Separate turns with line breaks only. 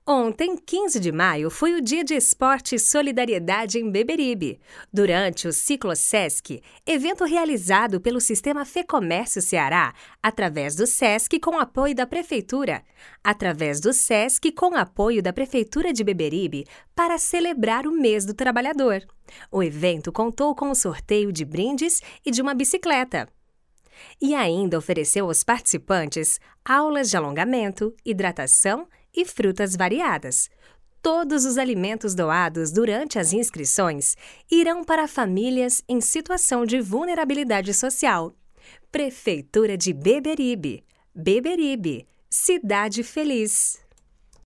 Ontem, 15 de maio, foi o Dia de Esporte e Solidariedade em Beberibe. Durante o Ciclo Sesc, evento realizado pelo Sistema Fecomércio Ceará, através do Sesc com apoio da Prefeitura, de Beberibe, para celebrar o Mês do Trabalhador. O evento contou com o sorteio de brindes e de uma bicicleta. E ainda ofereceu aos participantes aulas de alongamento, hidratação e frutas variadas. Todos os alimentos doados durante as inscrições irão para famílias em situação de vulnerabilidade social. Prefeitura de Beberibe. Beberibe, cidade feliz.